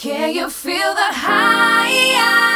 Can you feel the high?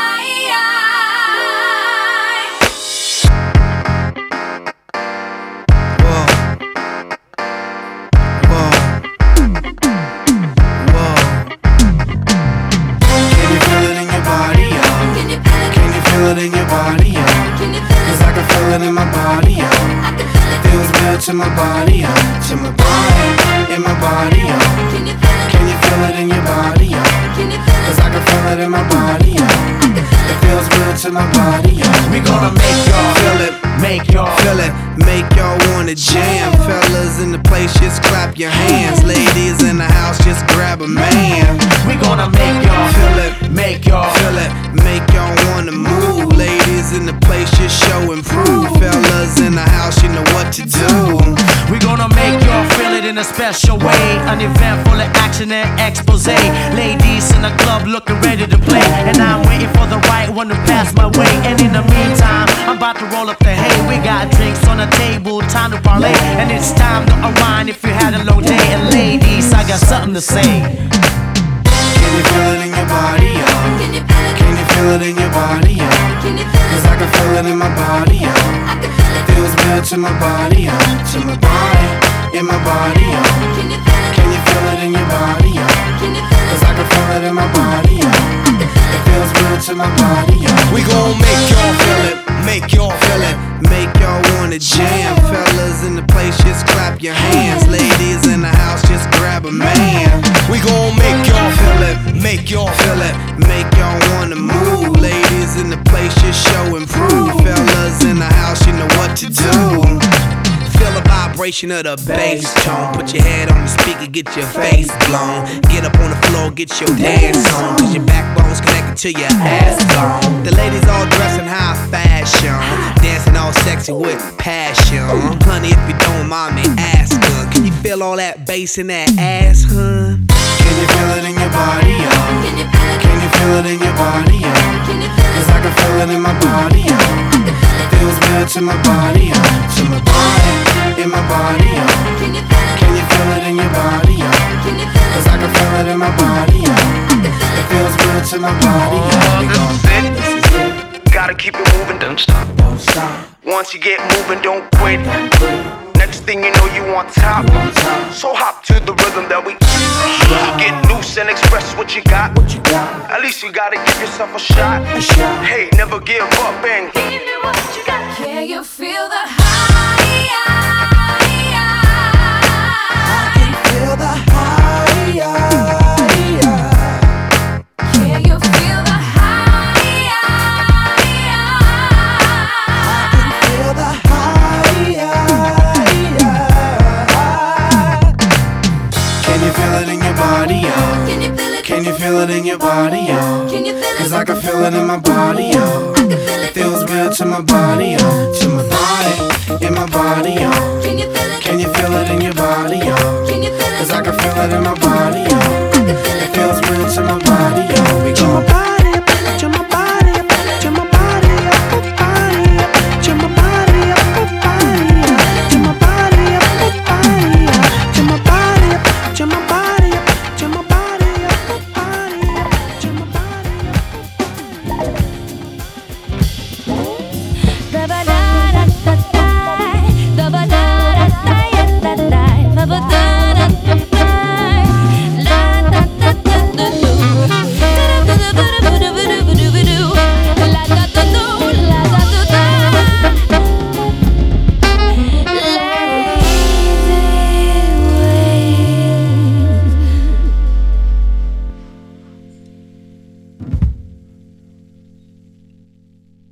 In your body, cause I can feel it in my body, feels good to my body, to my body, in my body, can you feel it in your body, cause I can feel it in my body, it feels good to my body. We gonna make y'all feel it, make y'all feel it, make y'all wanna jam. Fellas in the place, just clap your hands. Ladies in the house, just grab a man. We gonna make y'all feel it, make y'all feel it, make y'all wanna move. Ladies in the place, just show and prove. Fellas in the house, you know what to do. We gonna make y'all feel it in a special way. An event full of action and expose. Ladies in the club looking ready to play, and I'm waiting for the right one to pass my way. And in the meantime, I'm about to roll up the hay. We got drinks on the table, time to parlay, and it's time to unwind if you had a long day. And ladies, I got something to say. Can you feel it in your body, Can you feel it in your body, cause I can feel it in my body, it feels good to my body, in my body, can you feel it in your body, cause I can feel it in my body, it feels good to my body. We gon' make y'all feel it, make y'all feel it, make y'all wanna jam. Fellas in the place, just clap your hands. Ladies in the house, just grab a man. We gon' make y'all feel it, make y'all feel it, make y'all wanna move. Ladies in the place, just show and prove. Fellas in the house, you know what to do. Feel the vibration of the bass tone. Put your head on the speaker, get your face blown. Get up on the floor, get your dance on, cause your backbone's connected to your ass bone. The ladies all dressed in high fashion, dancing all sexy with passion. Honey, if you don't mind me asking, can you feel all that bass in that ass, huh? Can you feel it in your body, Can you feel it in your body, cause I can feel it in my body, it feels good to my body, in my body, can you feel it in your body, cause I can feel it in my body, it feels good to my body. Gotta keep it moving, don't stop. Once you get moving, don't quit. Next thing you know, you on top. So hop to the rhythm that we get loose and express what you got. At least you gotta give yourself a shot. Hey, never give up and Give me what you got. Can you feel the high? I can feel the high. Can you feel the high? I can feel the high. Can you feel it in your body, Can you feel it? Can you feel it in your body, Can you feel it? cause I can feel it in my body, it feels good to my body, in my body, Can you feel it? can you feel it in your body, Can you feel it? cause I can feel it in my body, it feels